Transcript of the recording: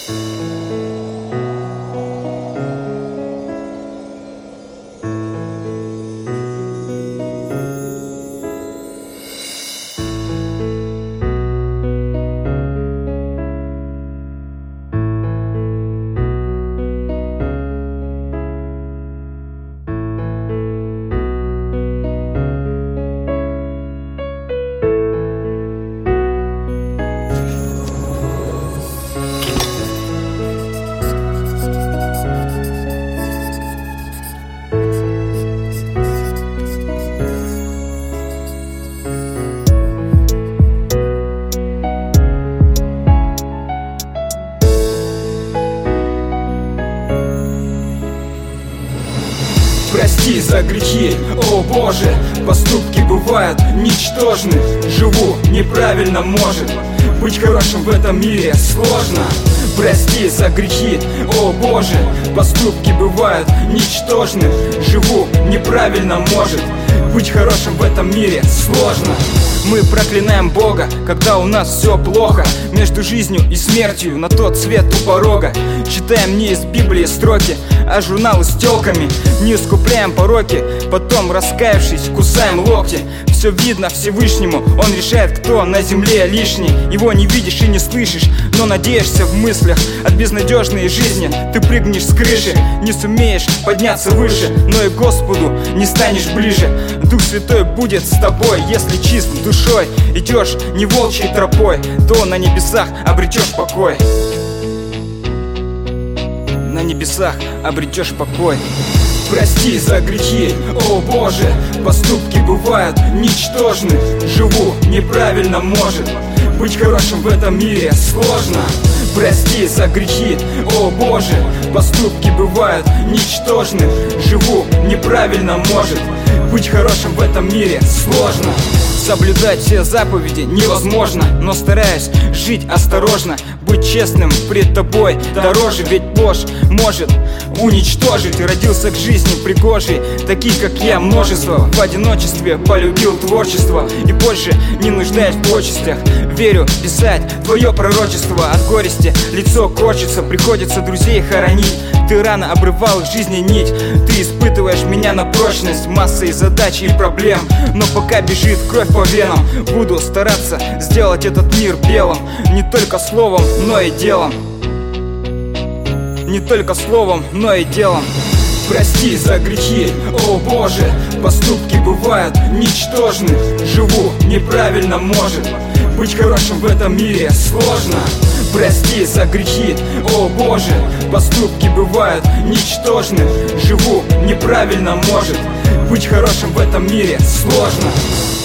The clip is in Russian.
Прости за грехи, о Боже, поступки бывают ничтожны. Живу неправильно, может быть хорошим в этом мире сложно. Прости за грехи, о Боже, поступки бывают ничтожны. Живу неправильно, может быть хорошим в этом мире сложно. Мы проклинаем Бога, когда у нас все плохо. Между жизнью и смертью на тот свет у порога. Читаем не из Библии строки, а журналы с тёлками. Не искупляем пороки, потом, раскаявшись, кусаем локти. Все видно Всевышнему, Он решает, кто на земле лишний. Его не видишь и не слышишь, но надеешься в мыслях. От безнадежной жизни ты прыгнешь с крыши. Не сумеешь подняться выше, но и Господу не станешь ближе. Дух Святой будет с тобой, если чист душой идешь не волчьей тропой, то на небесах обретешь покой. На небесах обретешь покой. Прости за грехи, о Боже, поступки бывают ничтожны. Живу неправильно, может быть хорошим в этом мире сложно. Прости за грехи, о Боже, поступки бывают ничтожны. Живу неправильно, может быть хорошим в этом мире сложно. Соблюдать все заповеди невозможно, но стараюсь жить осторожно. Быть честным пред тобой дороже, ведь ложь может уничтожить. Родился к жизни пригожий, таких как я множество. В одиночестве полюбил творчество и больше не нуждаюсь в почестях. Верю писать твое пророчество. От горести лицо корчится, приходится друзей хоронить. Ты рано обрывал их жизни нить. Ты испытываешь меня на прочность массой задач и проблем. Но пока бежит кровь по венам, буду стараться сделать этот мир белым. Не только словом, но и делом. Не только словом, но и делом. Прости за грехи, о Боже, поступки бывают ничтожны. Живу неправильно, может быть хорошим в этом мире сложно. Прости за грехи, о Боже, поступки бывают ничтожны. Живу неправильно, может быть хорошим в этом мире сложно.